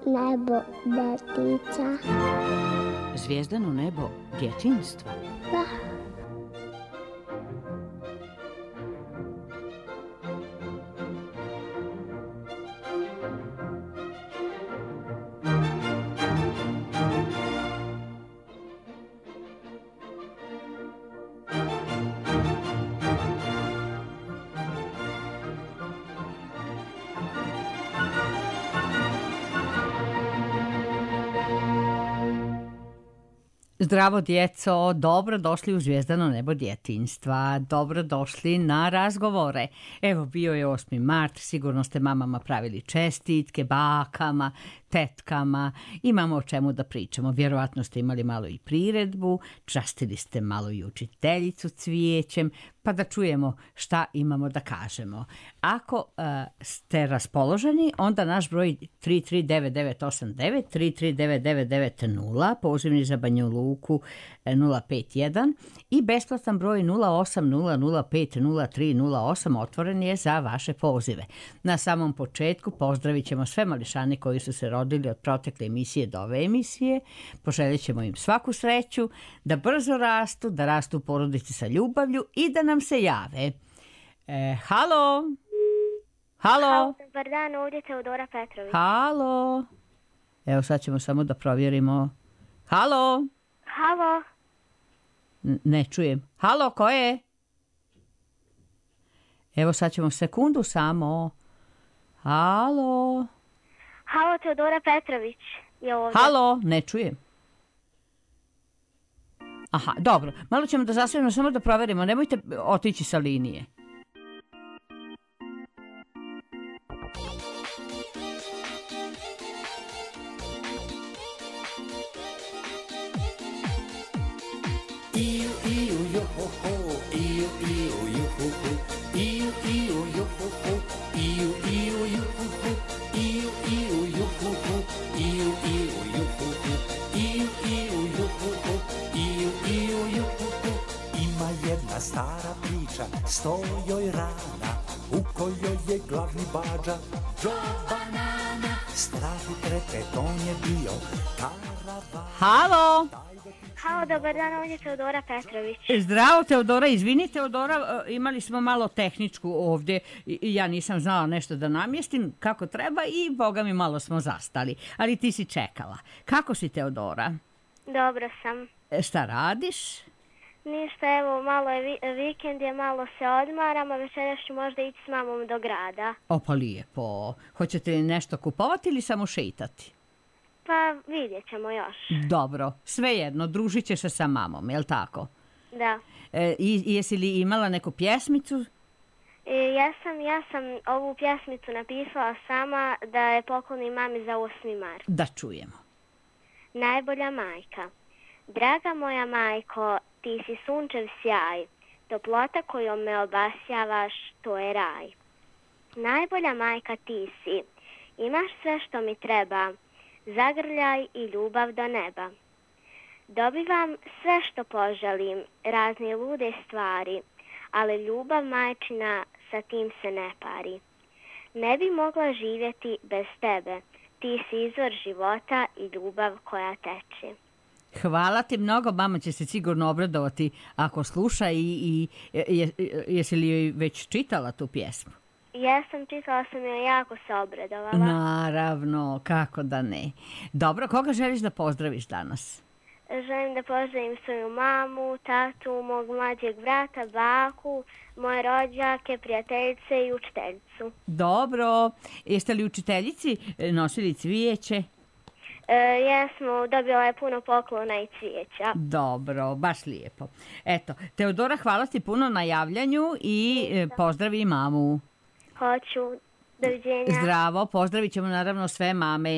nebo detica. Zvijezdano nebo djetinjstva? Da. Zdravo djeco, dobro došli u Zvijezdano nebo djetinjstva, dobro došli na razgovore. Evo, bio je 8. mart, sigurno ste mamama pravili čestitke, bakama, tetkama, imamo o čemu da pričamo. Vjerovatno ste imali malo i priredbu, častili ste malo i učiteljicu cvijećem, pa da čujemo šta imamo da kažemo. Ako ste raspoloženi, onda naš broj 339989, 339990, pozivni za Banju Luku 051 i besplatan broj 0800503008 otvoren je za vaše pozive. Na samom početku pozdravit ćemo sve mališane koji su se rodili od protekle emisije do ove emisije. Poželit ćemo im svaku sreću, da brzo rastu, da rastu u porodici sa ljubavlju i da nam se jave. Halo? Halo? Dobar dan, ovdje Teodora Petrović. Halo? Evo sad ćemo samo da provjerimo. Halo? Halo? Ne čujem. Halo, ko je? Evo sad ćemo sekundu samo. Halo? Halo, Teodora Petrović je ovdje. Halo, ne čujem. Aha, dobro. Malo ćemo da zasvijemo, samo da proverimo. Nemojte otići sa linije. Stara priča, sto joj rana, u kojoj je glavni bađa Joe Banana. Strahu trete, on je bio karavan. Halo? Halo, dobar dan, ovdje je Teodora Petrović. Zdravo, Teodora, izvini, Teodora, imali smo malo tehničku ovdje i ja nisam znala nešto da namjestim kako treba i boga mi malo smo zastali, ali ti si čekala. Kako si, Teodora? Dobro sam. Šta radiš? Ništa, evo, malo je vikend, malo se odmaram, a večeras ću možda ići s mamom do grada. O, pa lijepo. Hoćete li nešto kupovati ili samo šetati? Pa vidjet ćemo još. Dobro, svejedno, družit ćeš se sa mamom, jel tako? Da. Jesi li imala neku pjesmicu? Ja sam ovu pjesmicu napisala sama da je poklonim mami za 8. mart. Da čujemo. Najbolja majka. Draga moja majko, ti si sunčev sjaj, toplota kojom me obasjavaš, to je raj. Najbolja majka ti si, imaš sve što mi treba, zagrljaj i ljubav do neba. Dobivam sve što poželim, razne lude stvari, ali ljubav majčina sa tim se ne pari. Ne bi mogla živjeti bez tebe, ti si izvor života i ljubav koja teče. Hvala ti mnogo, mama će se sigurno obradovati ako sluša i jesi li joj već čitala tu pjesmu? Jesam, čitala sam joj, jako se obradovala. Naravno, kako da ne. Dobro, koga želiš da pozdraviš danas? Želim da pozdravim svoju mamu, tatu, mog mlađeg brata, baku, moje rođake, prijateljice i učiteljicu. Dobro, jeste li učiteljici nosili cvijeće? Jesmo, dobila je puno poklona i cvijeća. Dobro, baš lijepo. Eto, Teodora, hvala ti puno na javljanju i pozdravi mamu. Hoću, doviđenja. Zdravo, pozdravit ćemo naravno sve mame.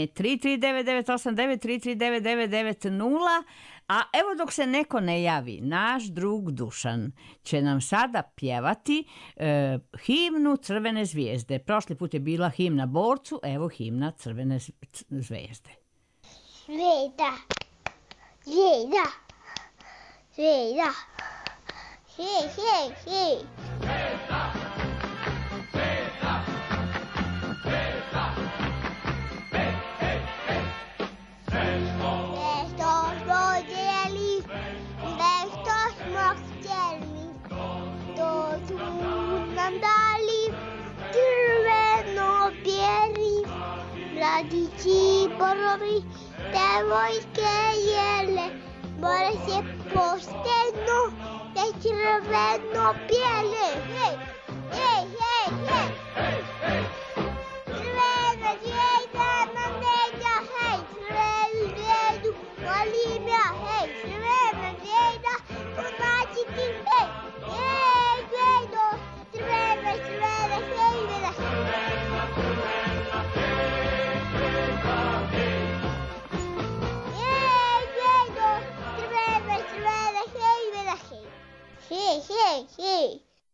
339989, 339990. A evo dok se neko ne javi, naš drug Dušan će nam sada pjevati himnu Crvene zvijezde. Prošli put je bila himna Borcu, evo himna Crvene zvijezde. Zvijezda, zvijezda, zvijezda, zvijezda. sandali, crveno-bijeli, mladići borovi, devojke jele, more se pošteno, te crveno-bijele. Hej, hej, hej, hej! Crvena zvijezda nam neđa, hej, crvenu zvijezdu volim ja, hej, crvena zvijezda, tumači ti, hej, hej, zvijezdo, crvena, crvena, hej, zvijezda. Hej, zvijezdo, crvena, crvena, hej, zvijezda, hej. Hej, hej, hej.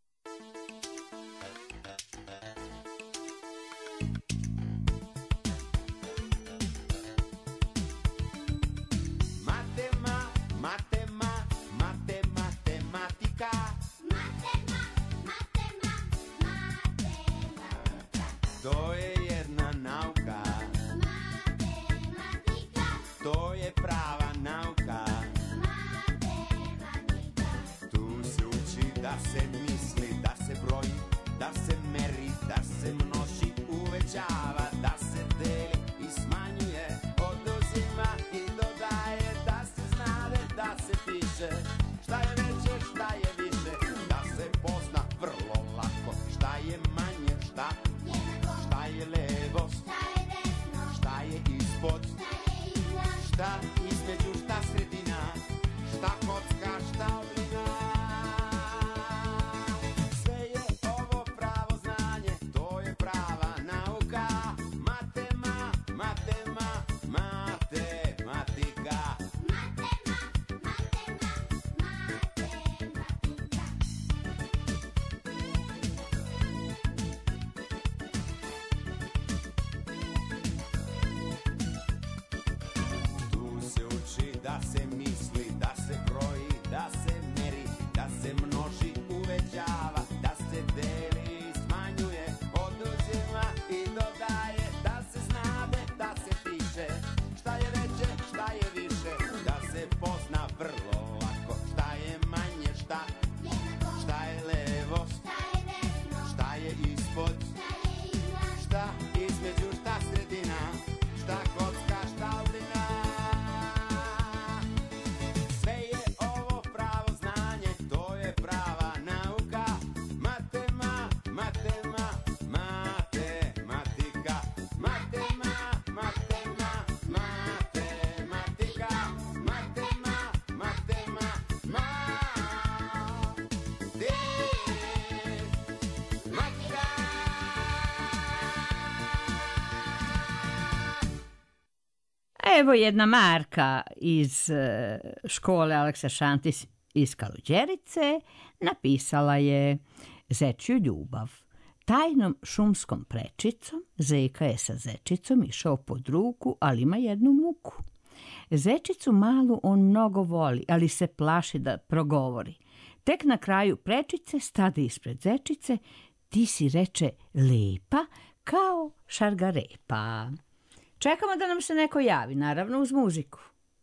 To je jedna nauka, matematika, to je prava nauka, matematika. Tu se uči da se misli, da se broji, da se meri, da se množi, uvećava, da se deli i smanjuje, oduzima i dodaje, da se znade, da se piše, šta je veće, šta je više, da se pozna vrlo lako, šta je manje, šta je levo, šta je desno, šta je ispod, šta je iznad, šta između, šta sredina, šta kocka, šta oblina. Sve je ovo pravo znanje, to je prava nauka, matematika. Da se misli, da se broji, da se meri, da se množi, uvećava, da se deli i smanjuje, oduzima i dodaje, da se znade, da se piše, šta je veće, šta je više, da se pozna vrlo lako, šta je manje, šta je levo, šta je ispod, šta između, šta sredina, šta kocka, šta oblina. Evo jedna Marka iz škole Aleksa Šantis iz Kaluđerice napisala je Zečju ljubav. Tajnom šumskom prečicom Zeka je sa zečicom išao pod ruku, ali ima jednu muku. Zečicu malu on mnogo voli, ali se plaši da progovori. Tek na kraju prečice stade ispred zečice, ti si reče lepa kao šargarepa. Čekamo da nam se neko javi, naravno uz muziku.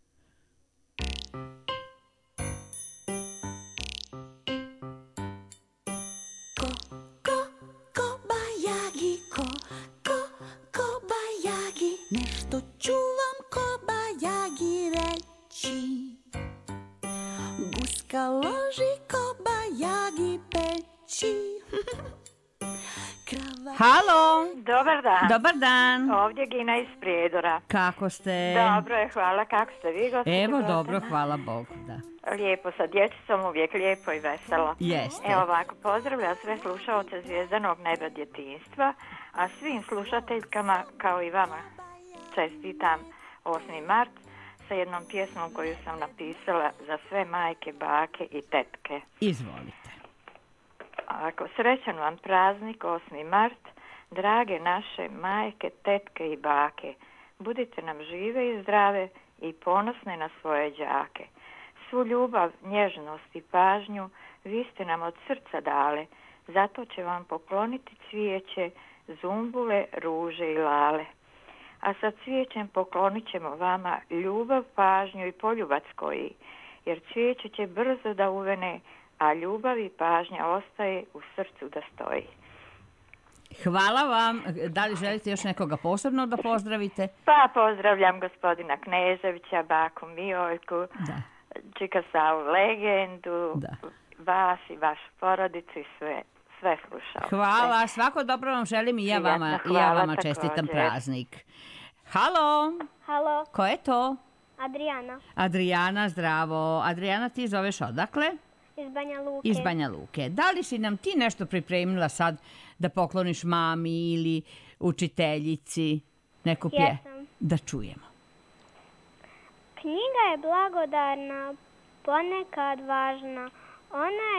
Kobajagi, nešto ću vam kobajagi reći. Guska loži kobajagi peći. Halo! Dobar dan. Dobar dan. Ovdje Gina iz Prijedora. Kako ste? Dobro je, hvala. Kako ste vi, gospođo? Evo, dobro, hvala Bogu, da. Lijepo, sa dječicom uvijek lijepo i veselo. Jeste. Evo ovako, pozdravlja sve slušaoce Zvijezdanog neba djetinjstva, a svim slušateljkama, kao i vama, čestitam 8. mart sa jednom pjesmom koju sam napisala za sve majke, bake i tetke. Izvolite. Ako srećan vam praznik 8. mart, drage naše majke, tetke i bake, budite nam žive i zdrave i ponosne na svoje đake. Svu ljubav, nježnost i pažnju vi ste nam od srca dale, zato će vam pokloniti cvijeće, zumbule, ruže i lale. A sa cvijećem poklonit ćemo vama ljubav, pažnju i poljubac koji, jer cvijeće će brzo da uvene a ljubav i pažnja ostaje u srcu da stoji. Hvala vam. Da li želite još nekoga posebno da pozdravite? Pa pozdravljam gospodina Kneževića, baku Mijoljku, Da. Čika Savu legendu, Da. vas i vašu porodicu i sve slušalce. Hvala, svako dobro vam želim i ja Prijatno, vama hvala čestitam također. praznik. Halo, Halo, ko je to? Adriana Adriana, zdravo. Adriana, ti zoveš odakle? iz Banja Luke. Iz Banja Luke. Da li si nam ti nešto pripremila sad da pokloniš mami ili učiteljici? Neku Jesam. Da čujemo. Knjiga je blagodarna, ponekad važna. Ona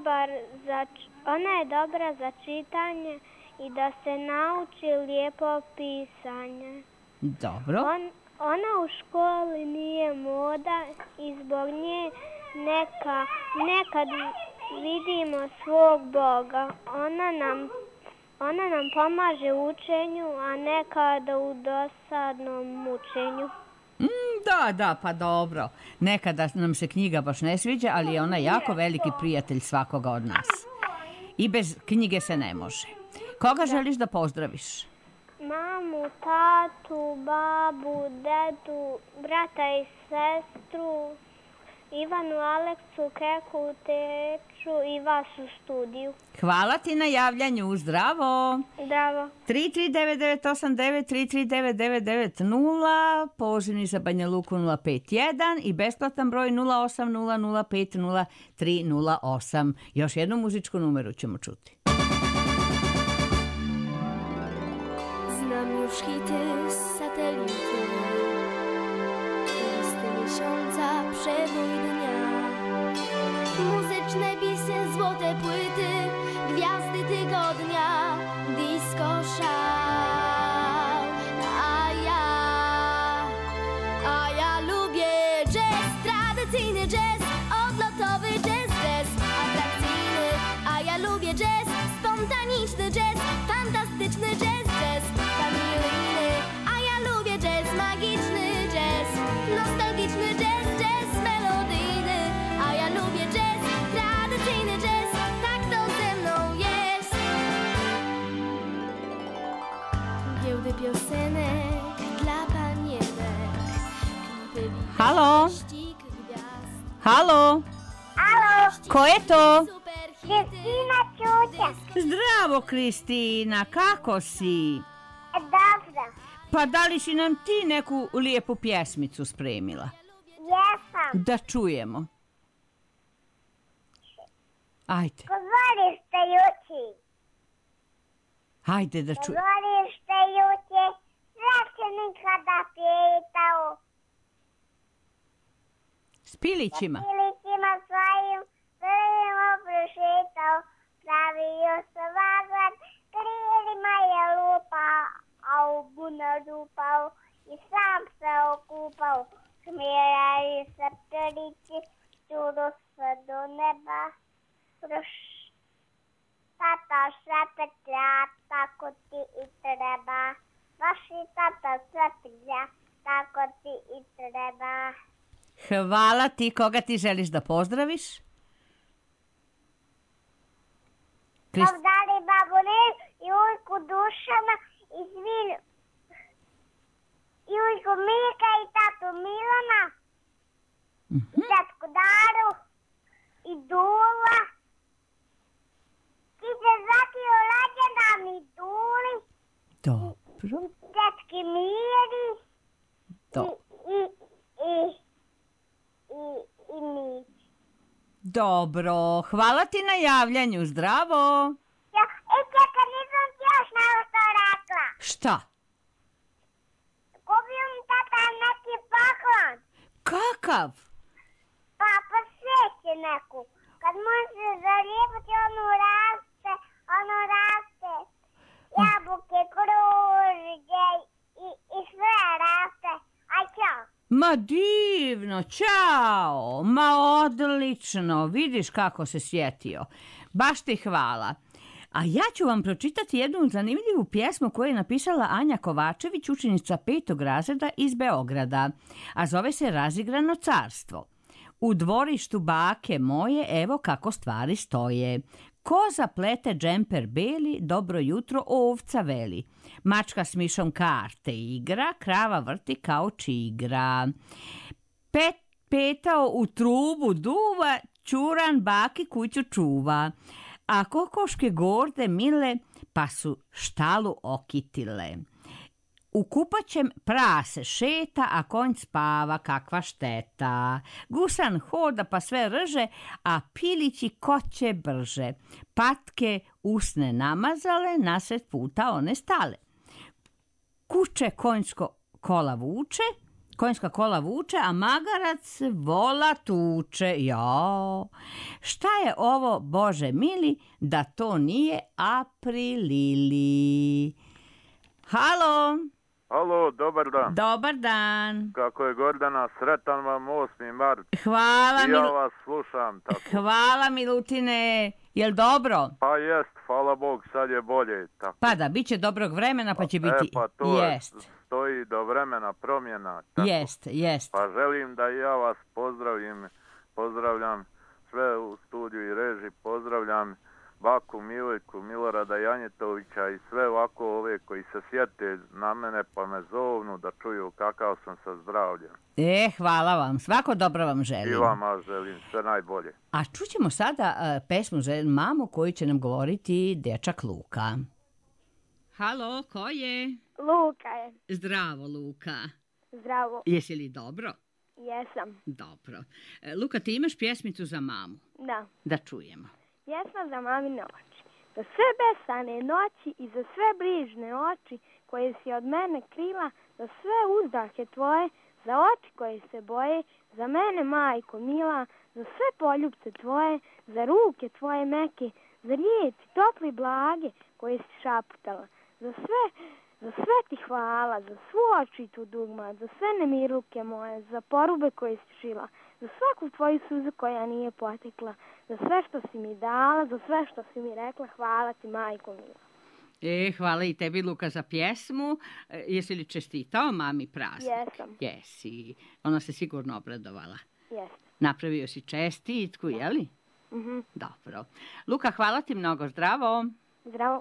je dobra za čitanje i da se nauči lijepo pisanje. Dobro. Ona u školi nije moda i zbog nje nekad vidimo svog Boga. Ona nam pomaže u učenju, a nekada u dosadnom mučenju. Da, pa dobro. Nekada nam se knjiga baš ne sviđa, ali je ona jako veliki prijatelj svakoga od nas. I bez knjige se ne može. Koga želiš da pozdraviš? Mamu, tatu, babu, dedu, brata i sestru, Ivanu, Aleksu, Keku, teču i vas u studiju. Hvala ti na javljanju. Zdravo. Zdravo. 33989, 3399990, pozivni za Banja Luku 051 i besplatan broj 0800500308. Još jednu muzičku numeru ćemo čuti. Znam już hity satelity, listy miesiąca, przebój dnia, muzyczne bisy, złote płyty, gwiazdy tygodnia, disco szał. A ja lubię jazz, tradycyjny jazz, odlotowy jazz, jazz atrakcyjny. A ja lubię jazz, spontaniczny jazz, fantastyczny jazz. Nostalgiczny jazz, jazz melodyjny. A ja lubię jazz, tradycyjny jazz. Tak to ze mną jest. Giełdy piosenek dla panienek, klipy Halo? wyścig gwiazd. Halo? Alo, Ko je to? Kristina Ćuća. Zdravo, Kristina. Kako si? Dobro, Pa da li si nam ti neku lijepu pjesmicu spremila? jesam. Da čujemo. Ajde, Dvorište juči, ajde da čujemo. dvorište juče, sve se nikada pitao. S pilićima. Ilićima svojim prvima prošetao, pravio se vagan, krilima je lupao, a u bunar upao i sam se okupao. Smjerali se pčelići, čudo se do neba. Tata sve petlja, tako ti i treba. Vaši tata sve petlja, tako ti i treba. Hvala ti. Koga ti želiš da pozdraviš? Dali babu Nel i ujku Dušana i Svilju. I ujku Milka i tatu Milana. I tetku Daru. I Dula. Ti se zakiju lađena mi Duli. Dobro. Tetki Miri. I Mić. Dobro. Hvala ti na javljanju. Zdravo. Čekaj, nisam ti još nešto rekla. Šta? Kupio mi tata neki poklon. Kakav? Pa sveće neku. Kad može zalijepati, ono raste. Jabuke, kružge i sve raste. Aj, čao. Ma divno, čao. Ma odlično. Vidiš kako se sjetio. Baš ti hvala. A ja ću vam pročitati jednu zanimljivu pjesmu koju je napisala Anja Kovačević, učenica 5. razreda iz Beograda, a zove se Razigrano carstvo. U dvorištu bake moje, evo kako stvari stoje. Koza plete džemper beli, dobro jutro ovca veli. Mačka s mišom karte igra, krava vrti kao čigra. Petao u trubu duva, čuran baki kuću čuva. A kokoške gorde mile, pa su štalu okitile. U kupaćem prase šeta, a konj spava, kakva šteta. Gusan hoda pa sve rže, a pilići koće brže. Patke usne namazale, nasred puta one stale. Kuće konjska kola vuče, a magarac vola tuče. Ja, šta je ovo, Bože mili, da to nije Aprilili? Halo? Halo, dobar dan. Dobar dan. Kako je Gordana, sretan vam 8. mart. Hvala I ja vas slušam tako. Hvala Milutine. Jel dobro? Pa jest, hvala Bog, sad je bolje. Tako. Pa da, bit će dobrog vremena pa će biti. Pa to jest. Stoji do vremena promjena. Tako. Jest. Pa želim da i ja vas pozdravljam sve u studiju i reži, pozdravljam baku Milojku, Milorada Janjetovića i sve ovako ove koji se sjete na mene pa me zovnu da čuju kakav sam sa zdravljem. Hvala vam, svako dobro vam želim. I vama želim, sve najbolje. A čućemo sada pesmu Mamu koju će nam govoriti dječak Luka. Halo, ko je? Luka je. Zdravo, Luka. Zdravo. Jesi li dobro? Jesam. Dobro. Luka, ti imaš pjesmicu za mamu? Da. Da čujemo. Pjesma za mamine oči. Za sve besane noći i za sve brižne oči koje si od mene krila, za sve uzdahe tvoje, za oči koje se boje, za mene majko mila, za sve poljubce tvoje, za ruke tvoje meke, za riječi topli blage koje si šaputala, za sve ti hvala, za svu očitu dugma, za sve nemiruke moje, za porube koje si šila, za svaku tvoju suzu koja nije potekla, za sve što si mi dala, za sve što si mi rekla, hvala ti majko mila. Hvala i tebi, Luka, za pjesmu. Jesi li čestitao mami praznik? Jesam. Jesi. Ona se sigurno obradovala. Jesam. Napravio si čestitku, je li? Mhm. Dobro. Luka, hvala ti mnogo. Zdravo. Zdravo.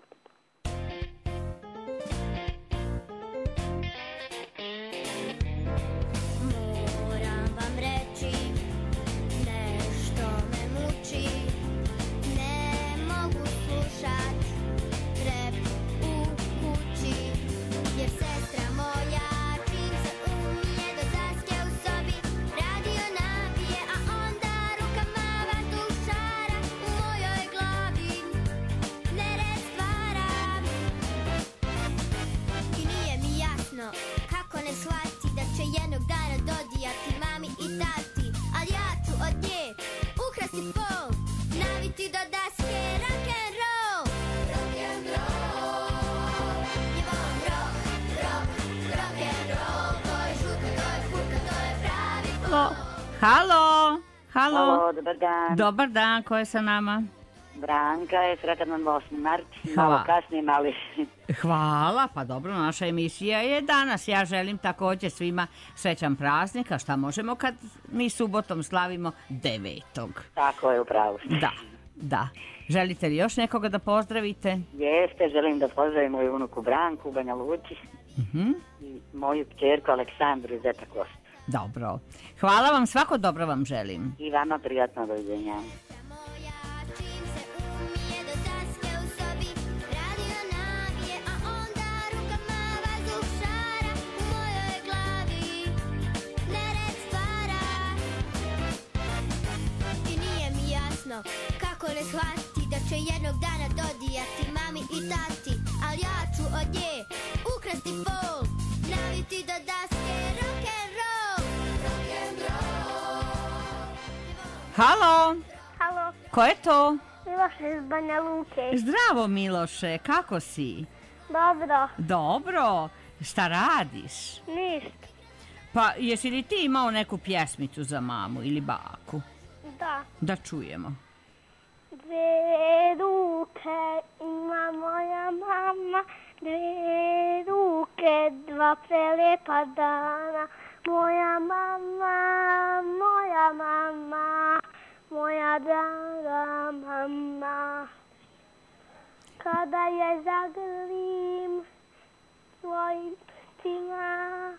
Halo, dobar dan. Dobar dan, ko je sa nama? Branka je, sretan vam 8. mart, malo kasnije, ali... Hvala, pa dobro, naša emisija je danas. Ja želim također svima srećan praznik, a šta možemo kad mi subotom slavimo 9. Tako je, upravo. Da. Želite li još nekoga da pozdravite? Jeste, želim da pozdravim moju unuku Branku u Banja Luci i moju kćerku Aleksandru iz Zeta Kosta. Dobro. Hvala vam, svako dobro vam želim. I vama prijatno, doviđenja. Kako ne shvati da će jednog dana dodijati mami i tati, ali ja ću od nje ukrasti fol, naviti do daske rock'n'roll. Halo. Halo. Ko je to? Miloše iz Banja Luke. Zdravo, Miloše, kako si? Dobro. Šta radiš? Ništa. Pa jesi li ti imao neku pjesmicu za mamu ili baku? Da. Da čujemo. Dve ruke ima moja mama, dve ruke, dva prelepa dana. Moja mama moja draga mama, kada je zagrlim svojim prstima,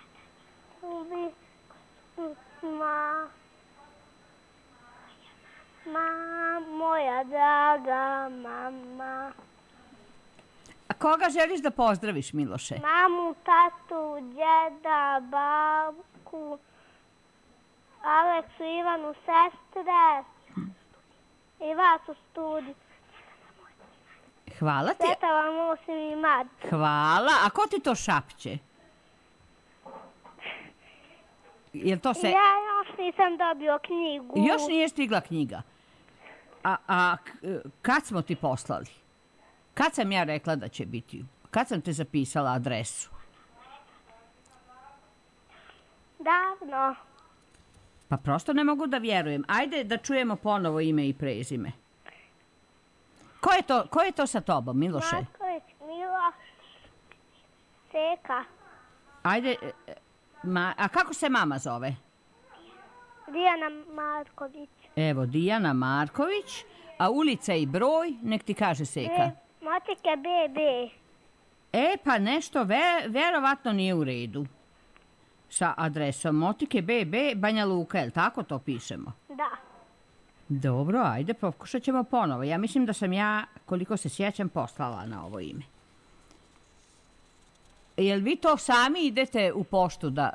moja draga mama. A koga želiš da pozdraviš, Miloše? Mamu, tatu, djeda, babku, Aleksu, Ivanu, sestre i vas u studiju. Hvala ti. Sveta vam 8. mart. Hvala. A ko ti to šapće? Jel to se... Ja još nisam dobio knjigu. Još nije stigla knjiga. A kad smo ti poslali? Kad sam ja rekla da će biti? Kad sam te zapisala adresu? Davno. Pa prosto ne mogu da vjerujem. Ajde da čujemo ponovo ime i prezime. Ko je to sa tobom, Miloše? Marković, Miloš, Seka. Ajde, a kako se mama zove? Dijana Marković. Evo, Dijana Marković, a ulica i broj, nek ti kaže Seka. Motike BB. Pa nešto verovatno nije u redu. Sa adresom Motike BB, Banja Luka, je li tako to pišemo? Da. Dobro, ajde, pokušat ćemo ponovo. Ja mislim da sam ja, koliko se sjećam, poslala na ovo ime. Jel vi to sami idete u poštu da...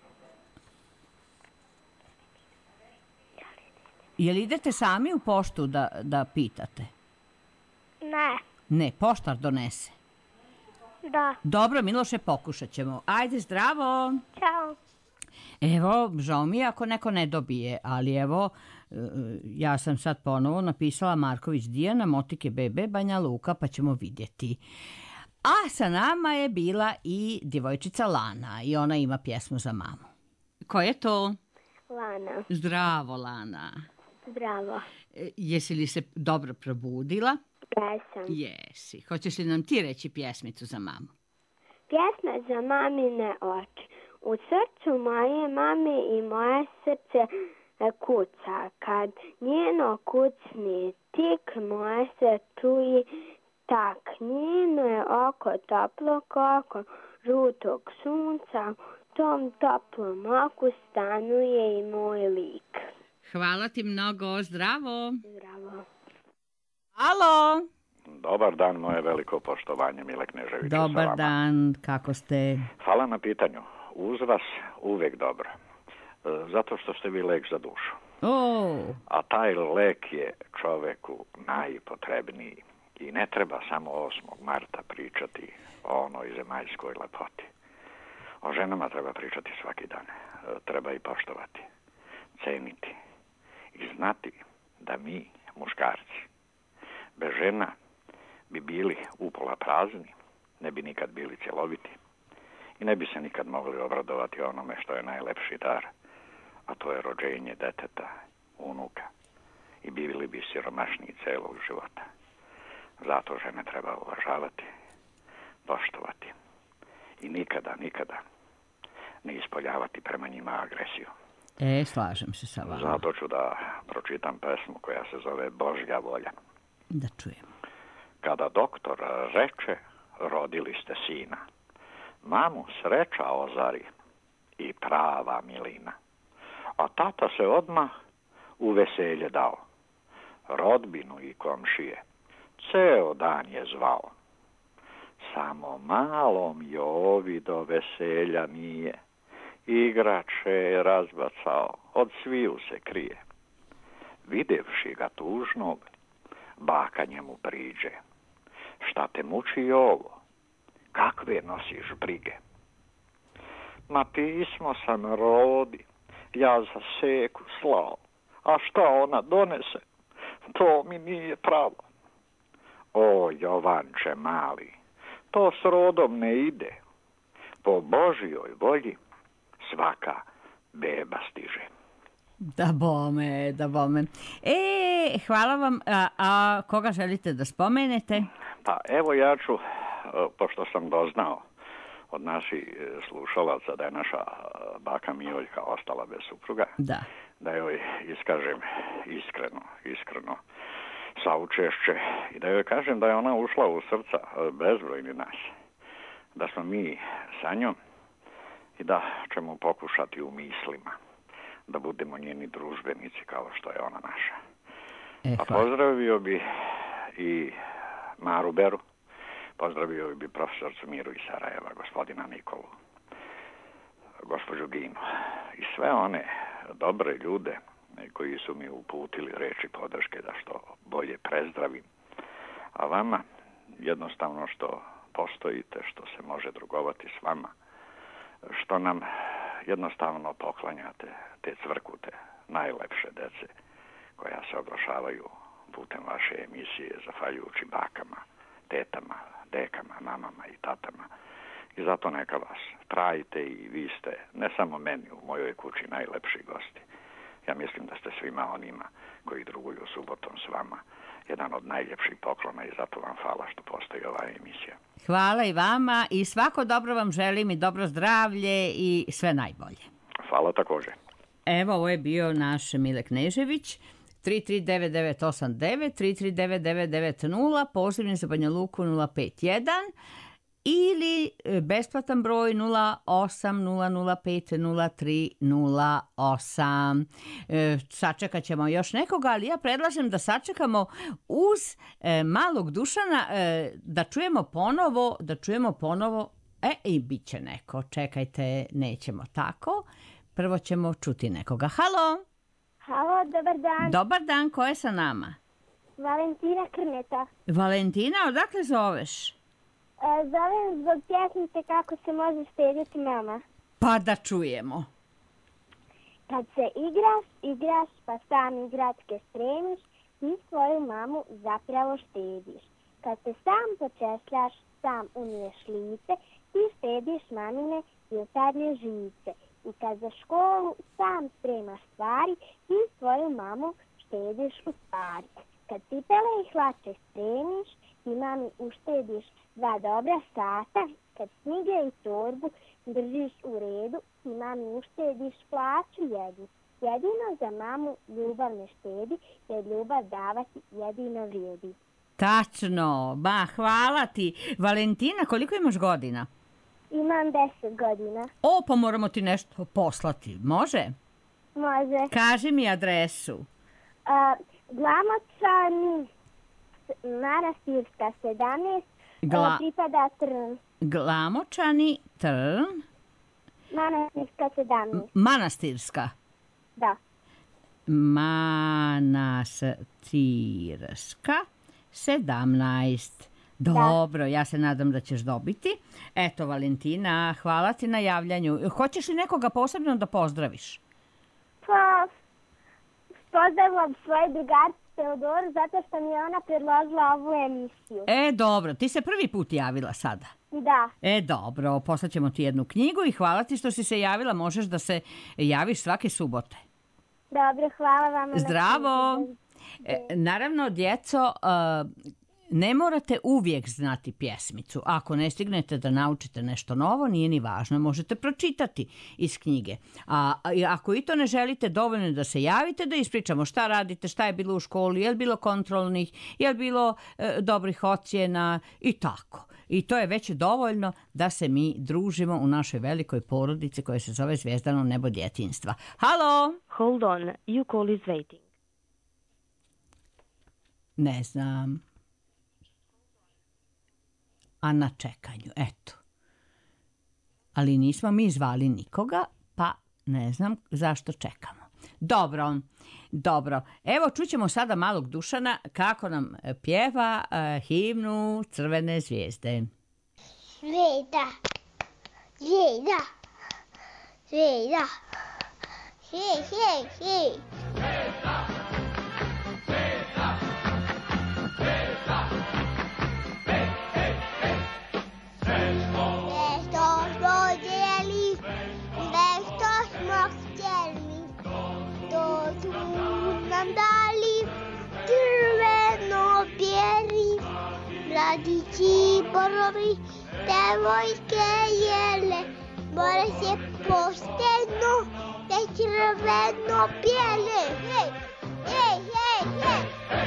Jel idete sami u poštu da pitate? Ne. Ne, poštar donese. Da. Dobro, Miloše, pokušat ćemo. Ajde, zdravo. Ćao. Evo, žao mi je ako neko ne dobije, ali evo, ja sam sad ponovo napisala Marković Dijana, Motike BB, Banja Luka, pa ćemo vidjeti. A sa nama je bila i djevojčica Lana i ona ima pjesmu za mamu. Ko je to? Lana. Zdravo, Lana. Zdravo. Jesi li se dobro probudila? Jesam. Jesi. Hoćeš li nam ti reći pjesmicu za mamu? Pjesma za mamine oči. U srcu moje mame i moje srce kuca. Kad njeno kucni tik, moje se čuje tak. Njeno je oko toplo kako žutog sunca. U tom toplom oku stanuje i moj lik. Hvala ti mnogo. Zdravo. Zdravo. Alo. Dobar dan, moje veliko poštovanje, Mile Knežević. Dobar dan, kako ste? Hvala na pitanju. Uz vas uvijek dobro. Zato što ste vi lek za dušu. A taj lek je čoveku najpotrebniji. I ne treba samo 8. marta pričati o onoj zemaljskoj lepoti. O ženama treba pričati svaki dan. Treba i poštovati, ceniti i znati da mi, muškarci, bez žena bi bili upola prazni, ne bi nikad bili cjeloviti i ne bi se nikad mogli obradovati onome što je najlepši dar, a to je rođenje deteta, unuka, i bili bi siromašniji celog života. Zato žene treba uvažavati, poštovati i nikada ne ispoljavati prema njima agresiju. Slažem se sa vama. Zato ću da pročitam pesmu koja se zove Božja volja. Da čujem. Kada doktor reče, rodili ste sina, mamu sreća ozari i prava milina. A tata se odmah u veselje dao, rodbinu i komšije ceo dan je zvao. Samo malom Jovi do veselja nije, igrače je razbacao, od sviju se krije. Videvši ga tužnog, baka njemu priđe. Šta te muči ovo? Kakve nosiš brige? Ma pismo sam rodi, ja za Seku slao, a šta ona donese, to mi nije pravo. O Jovanče mali, to s rodom ne ide, po Božjoj volji svaka beba stiže. Da bome. Hvala vam. A koga želite da spomenete? Pa evo ja ću, pošto sam doznao od naših slušalaca da je naša baka Mijoljka ostala bez supruga, da. da joj iskažem iskreno saučešće i da joj kažem da je ona ušla u srca bezbrojni nas. Da smo mi sa njom i da ćemo pokušati u mislima da budemo njeni družbenici kao što je ona naša. A pozdravio bi i Maru Beru, pozdravio bi profesorcu Miru iz Sarajeva, gospodina Nikolu, gospođu Ginu i sve one dobre ljude koji su mi uputili reči podrške da što bolje prezdravim. A vama jednostavno što postojite, što se može drugovati s vama, što nam jednostavno poklanjate te cvrkute najlepše dece koja se oglašavaju putem vaše emisije zahvaljujući bakama, tetama, dekama, mamama i tatama. I zato neka vas trajite i vi ste ne samo meni u mojoj kući najlepši gosti. Ja mislim da ste svima onima koji druguju subotom s vama jedan od najljepših poklona i zato vam hvala što postoji ova emisija. Hvala i vama i svako dobro vam želim i dobro zdravlje i sve najbolje. Hvala također. Evo, ovo je bio naš Mile Knežević. 33989, 33990, pozivni za Banja Luku 051 ili besplatan broj 0800503008. Sačekat ćemo još nekoga, ali ja predlažem da sačekamo uz Malog Dušana da čujemo ponovo i bit će neko. Čekajte, nećemo tako. Prvo ćemo čuti nekoga. Halo? Halo, dobar dan. Dobar dan, ko je sa nama? Valentina Krneta. Valentina, odakle zoveš? Zovem zbog pjesmice Kako se može štedjeti mama. Pa da čujemo. Kad se igraš, pa sam igratke spremiš, ti svoju mamu zapravo štediš. Kad se sam počešljaš, sam umiješ lice, ti štediš mamine jutarnje žice. I kad za školu sam spremaš stvari, ti svoju mamu štediš u stvari. Kad cipele i hlače spremiš, ti mami uštediš 2 dobra sata. Kad knjige i torbu držiš u redu, ti mami uštediš plaću jednu. Jedino za mamu ljubav ne štedi, jer ljubav davati jedino vrijedi. Tačno, hvala ti. Valentina, koliko imaš godina? Imam 10 godina. Pa moramo ti nešto poslati, može? Može. Kaži mi adresu. Glamočani, Manastirska 17, pripada Trn. Glamočani, Trn. Manastirska 17. Manastirska? Da. Manastirska 17. Dobro, ja se nadam da ćeš dobiti. Eto, Valentina, hvala ti na javljanju. Hoćeš li nekoga posebno da pozdraviš? Pa, pozdravljam svoje drugarice Teodoru zato što mi je ona predložila ovu emisiju. Dobro, ti se prvi put javila sada? Da. Dobro, poslaćemo ti jednu knjigu i hvala ti što si se javila. Možeš da se javiš svake subote. Dobro, hvala vam. Zdravo. Naravno, djeco, ne morate uvijek znati pjesmicu. Ako ne stignete da naučite nešto novo, nije ni važno, možete pročitati iz knjige. A ako i to ne želite, dovoljno je da se javite, da ispričamo šta radite, šta je bilo u školi, je li bilo kontrolnih, je li bilo dobrih ocjena i tako. I to je već dovoljno da se mi družimo u našoj velikoj porodici koja se zove Zvijezdano nebo djetinjstva. Halo? Hold on, you call is waiting. Ne znam. A na čekanju, eto. Ali nismo mi zvali nikoga, pa ne znam zašto čekamo. Dobro. Evo, čućemo sada Malog Dušana kako nam pjeva himnu Crvene zvijezde. Zvijezda, zvijezda, zvijezda, zvijezda. Mladići, borovi, devojke jele, bore se pošteno, te crveno bijele, hej, hej, hej, hej.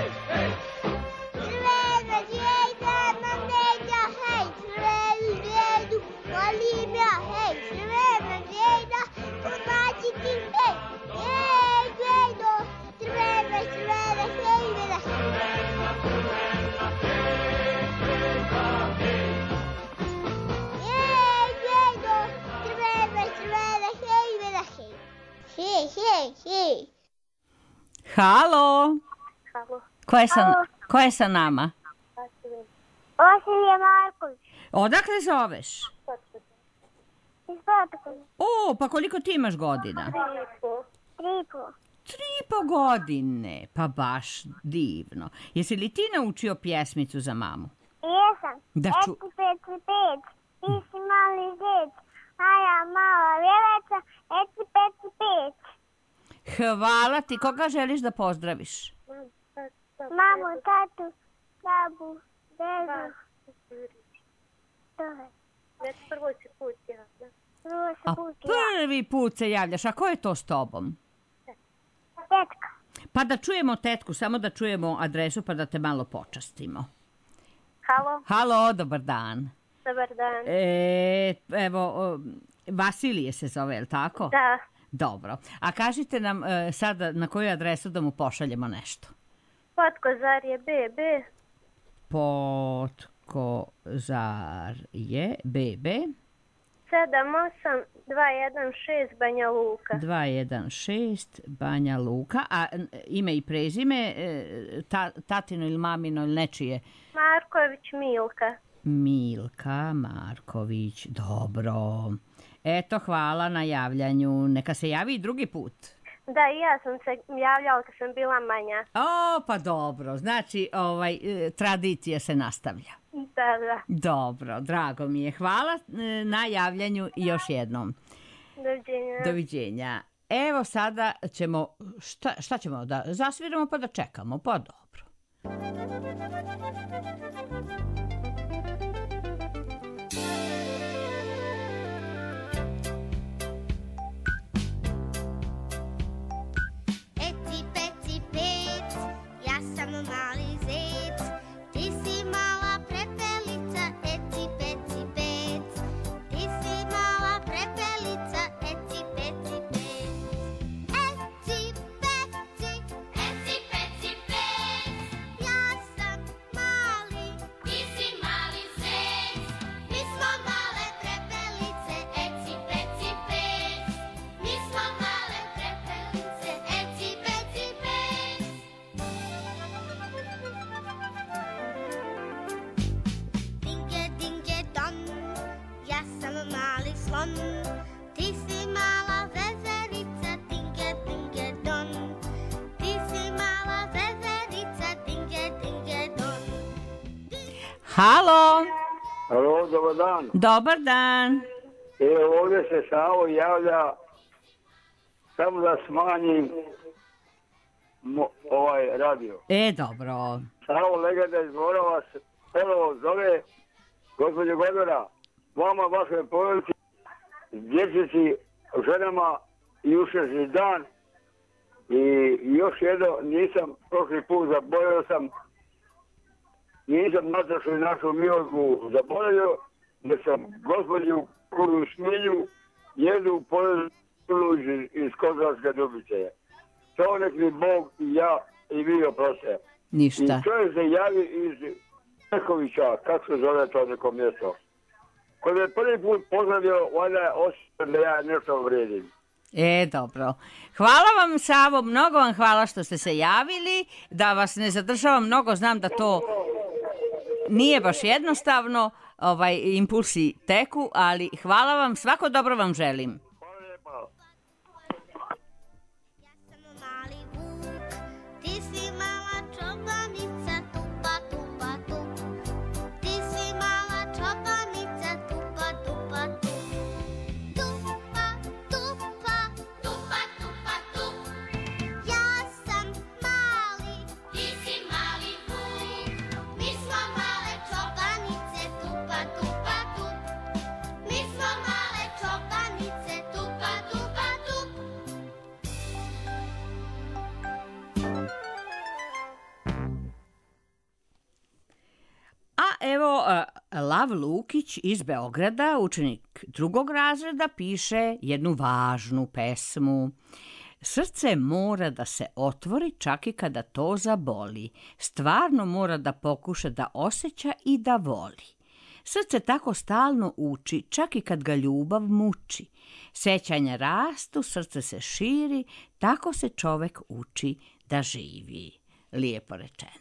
Crvena zvijezda nam neđa, hej, crvenu zvijezdu volim ja, hej, crvena zvijezda pomaći ti, hej, hej, zvijezdo, crvena, crvena, hej, vela. Hej, zvijezdo, crvena, crvena, hej, vela, hej. Hej, hej, hej. Halo? Halo. Ko je sa nama? Vasilije Marković. Odakle zoveš? Iz Batokovića. O, pa koliko ti imaš godina? 3,5. 3,5 godine, pa baš divno. Jesi li ti naučio pjesmicu za mamu? Jesam. Da Eci, peci, pec, ti si mali zec, a ja mala vjeleca, eci, peci, pec. Hvala ti. Koga želiš da pozdraviš? Mamu, tatu, babu, dedu. Prvo se put javlja. A prvi put se javljaš. A ko je to s tobom? Tetka. Pa da čujemo tetku, samo da čujemo adresu pa da te malo počastimo. Halo. Halo, dobar dan. Dobar dan. Evo, Vasilije se zove, je li tako? Da. Dobro. A kažite nam sada na koju adresu da mu pošaljemo nešto. Potkozarje BB. Potkozarje BB 78216 Banja Luka. 216 Banja Luka. A ime i prezime, tatino ili mamino ili nečije? Marković Milka. Milka Marković. Dobro. Eto, hvala na javljanju. Neka se javi i drugi put. Da, i ja sam se javljala kad sam bila manja. O, pa dobro. Znači, tradicija se nastavlja. Da, da. Dobro, drago mi je. Hvala na javljanju još jednom. Doviđenja. Doviđenja. Evo sada ćemo, šta ćemo da zasviramo pa da čekamo, pa dobro. Eci, peci, pec, ja sam mali zec, ti si mala prepelica, eci, peci, pec, ti si mala prepelica, eci, peci, pec. Eci, peci, eci, peci, pec, ja sam mali, ti si mali zec, mi smo male prepelice, eci, peci, pec, mi smo male prepelice, eci, peci, pec. Dinge, dinge, don, ja sam mali slon, ti si mala vezerica, dinge, dinge, don, ti si mala vezerica, dinge, dinge, don. Halo, Halo, dobar dan. dobar dan. Ovdje se Savo javlja samo da smanjim ovaj radio. Dobro. Savo Legenda iz Morava se ponovo zove gospođo Godora, vama, vašoj porodici, djecici, ženama i ušli dan. I još jedno, nisam prošli put zaboravio sam, nisam Natašu i našu Milku zaboravio, da sam gospođu Kuru Smilju jedu porodicu iz Kozarske Dubice. To nek mi Bog i ja i vi oproste. Ništa. I čovjek se javi iz Nekovića, kako se zove to neko mjesto. Koji me prvi put pozdravio, valjda je osjećao da ja nešto vredim. Dobro. Hvala vam, Savo, mnogo vam hvala što ste se javili, da vas ne zadržavam mnogo, znam da to nije baš jednostavno, impulsi teku, ali hvala vam, svako dobro vam želim. Hvala lijepa. Mali vuk, ti si mala čobanica, tupa, tupa, tup. Ti si mala čobanica, tupa, tupa, tup. Tupa, tupa, tupa, tupa, tup. Ja sam mali, ti si mali vuk. Mi smo male čobanice, tupa, tupa, tup. Mi smo male čobanice, evo, Lav Lukić iz Beograda, učenik 2. razreda, piše jednu važnu pesmu. Srce mora da se otvori čak i kada to zaboli. Stvarno mora da pokuša da osjeća i da voli. Srce tako stalno uči, čak i kad ga ljubav muči. Sećanja rastu, srce se širi, tako se čovek uči da živi. Lijepo rečeno.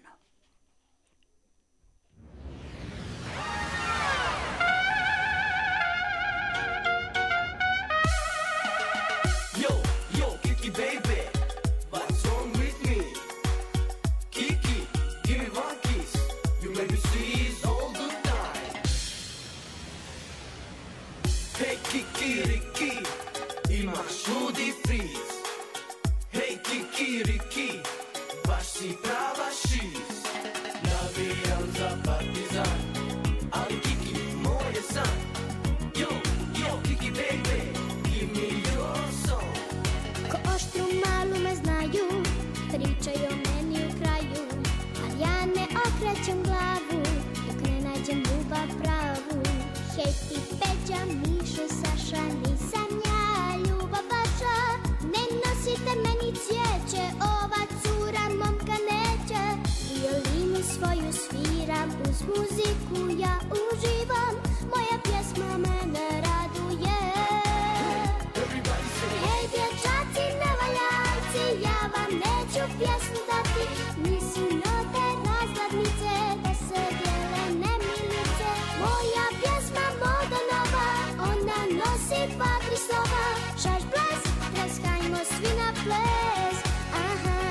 Kikiriki, imaš ludi friz. Hej kikiriki, baš si prava šiz. Navijam za Partizan, ali Kiki moj je san. Yo, yo, Kiki baby, give me your song. Ko oštru malu me znaju, pričaju o meni u kraju, ali ja ne okrećem glavu, dok ne nađem ljubav pravu. Hej ti Peđa, Mišo, Saša, nisam ja ljubav vaša. Ne nosite meni cvijeće, ova cura momka neće. Violinu svoju sviram, uz muziku ja uživam. Moja pjesma mene raduje. Hej dječaci nevaljalci, ja vam neću pjesmu dati. Nisu note razglednice, da se dijele nemilice. Moja pjesma moda nova, ona nosi 2-3 slova. Šaš ples, pleskajmo svi na ples. Aha.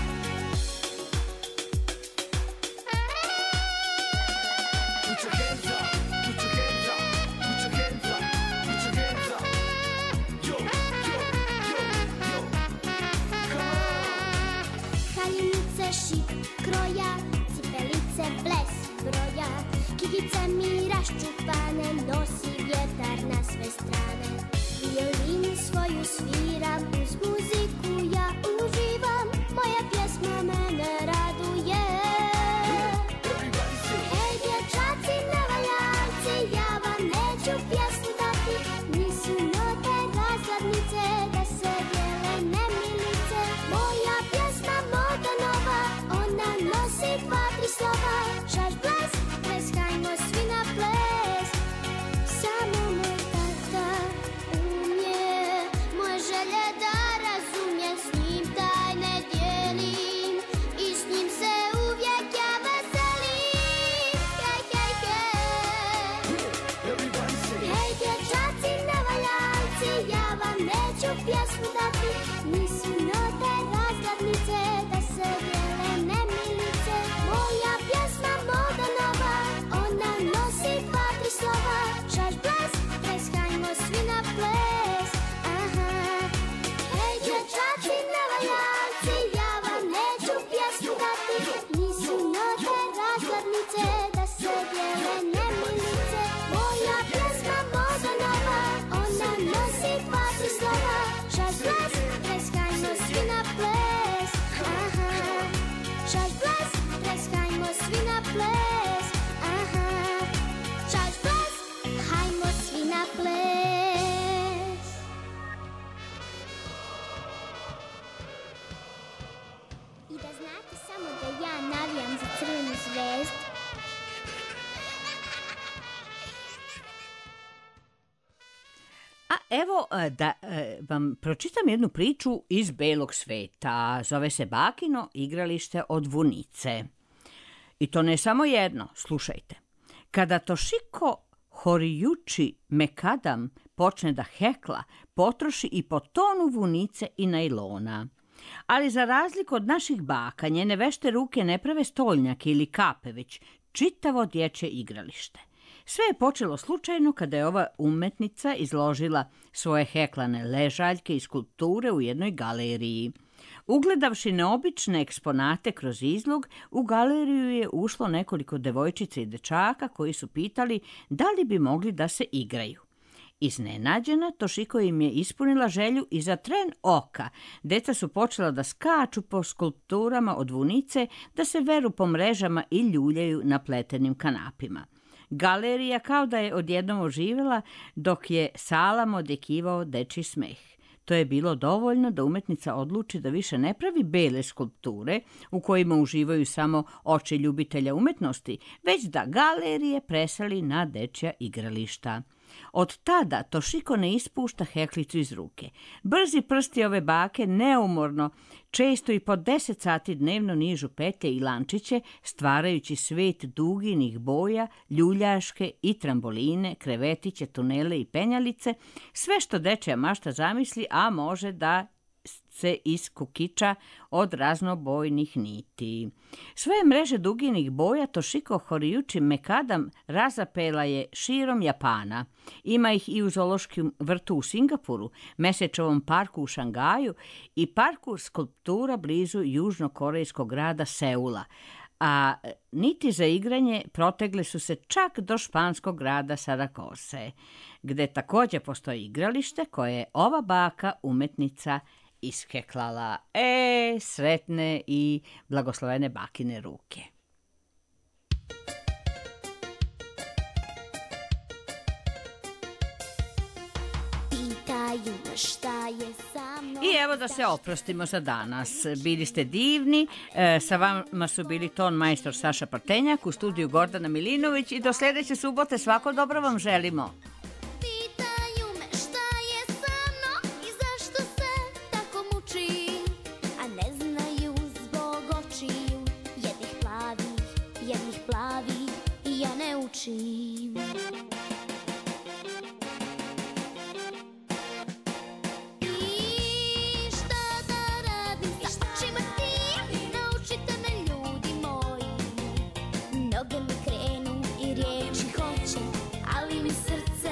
Put your hands up, put your hands up, put your hands up, put your hands up. Yo, yo, yo, yo, come on. Haljinice šip kroja, cipelice bles broja. Kikice mi raščupane, nosi vjetar na sve strane. Violinu svoju sviram, uz muziku ja uživam. Moja pjesma mene raduje. Hej dječaci nevaljalci, ja vam neću pjesmu dati. Nisu note razglednice, da se dijele nemilice. Moja pjesma moda nova, ona nosi 2-3 slova. Šaš ples, pleskajmo svi na ples. Samo moj tata umije moje želje da razumije, s njim tajne dijelim i s njim se uvijek ja veselim. Hej, hej, hej. Hej dječaci nevaljalci, ja vam neću pjesmu dati. Nisu note razglednice, da se dijele nemilice. Moja pjesma moda nova, ona nosi 2-3 slova. Šaš ples, pleskajmo svi na ples. Aha. Hej dječaci nevaljalci, ja vam neću pjesmu dati. Nisu note razglednice, da se dijele nemilice. Moja pjesma moda nova, ona nosi 2-3 slova. Šaš ples, pleskajmo svi na ples. Aha. Šaš ples, pleskajmo svi na ples. Aha. Šaš ples, hajmo svi na ples. I da znate samo da ja navijam za Crvenu zvezdu. A evo da vam pročitam jednu priču iz belog sveta. Zove se Bakino igralište od vunice. I to ne samo jedno, slušajte. Kada Tošiko Horijuči Mekadam počne da hekla, potroši i po tonu vunice i najlona. Ali za razliku od naših baka, njene vešte ruke ne prave stolnjake ili kape, već čitavo dječje igralište. Sve je počelo slučajno kada je ova umetnica izložila svoje heklane ležaljke i skulpture u jednoj galeriji. Ugledavši neobične eksponate kroz izlog, u galeriju je ušlo nekoliko devojčica i dečaka koji su pitali da li bi mogli da se igraju. Iznenađena, Toshiko im je ispunila želju i za tren oka. Deca su počela da skaču po skulpturama od vunice, da se veru po mrežama i ljuljaju na pletenim kanapima. Galerija kao da je odjednom oživjela, dok je salam odjekivao dečji smeh. To je bilo dovoljno da umetnica odluči da više ne pravi bele skulpture u kojima uživaju samo oči ljubitelja umetnosti, već da galerije preseli na dečja igrališta. Od tada Toshiko ne ispušta heklicu iz ruke. Brzi prsti ove bake neumorno, često i po 10 sati dnevno nižu petlje i lančiće, stvarajući svet duginih boja, ljuljaške i tramboline, krevetiće, tunele i penjalice, sve što dečja mašta zamisli, a može da se iskukiča od raznobojnih niti. Svoje mreže duginih boja Toshiko Horiuchi Mekadam razapela je širom Japana. Ima ih i u zoološkom vrtu u Singapuru, mesečevom parku u Šangaju i parku skulptura blizu južnokorejskog grada Seula. A niti za igranje protegle su se čak do španskog grada Sarakose, gde također postoji igralište koje je ova baka umetnica iskeklala. Sretne i blagoslovene bakine ruke. Pitaju me šta je sa mnom. I evo da se oprostimo za danas. Bili ste divni, sa vama su bili ton majstor Saša Partenjak, u studiju Gordana Milinović i do sljedeće subote svako dobro vam želimo. Učim. I šta da radim sa očima tim, naučite me ljudi moji. Noge mi krenu i riječi hoće, ali mi srce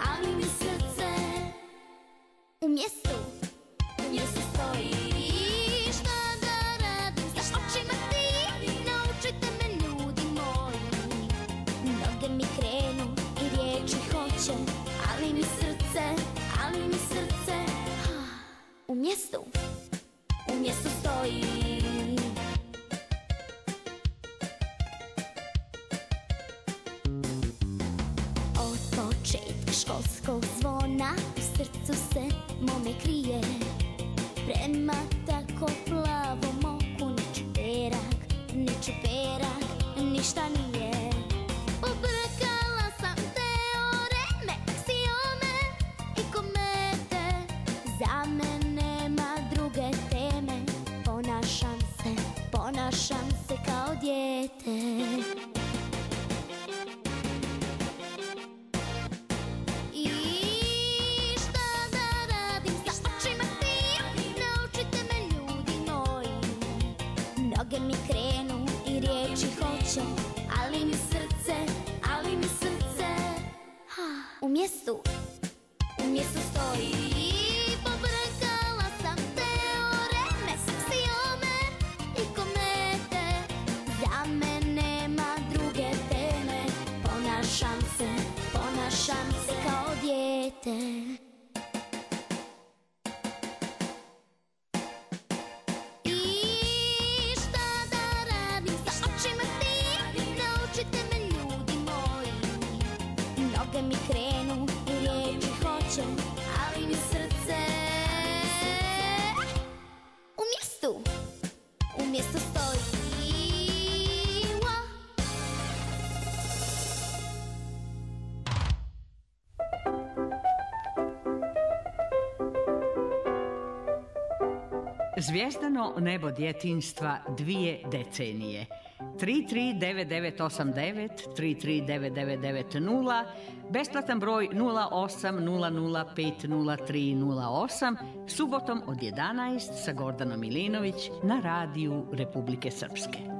u mjestu stoji. I šta da radim sa očima tim, naučite me ljudi moji. Noge mi krenu i riječi hoće, ali mi srce u mjestu stoji. Od početka školskog zvona u srcu se mome krije, prema tako plavom oku niči perak, ništa nije. Pobrkala sam teoreme, aksiome i komete. Za mene nema druge teme, ponašam se kao dijete. I šta da radim sa očima tim, naučite me ljudi moji. Noge mi krenu i riječi hoće, ali mi srce u mjestu stoji. Pobrkala sam teoreme, aksiome i komete. Za mene nema druge teme, ponašam se kao dijete. Mi krenu i riječi hoće, ali mi srce u mjestu stoji. Zvijezdano nebo djetinjstva 2 decenije. 339989, 339990, besplatan broj 0800500308, subotom od 11 sa Gordanom Milinović na radiju Republike Srpske.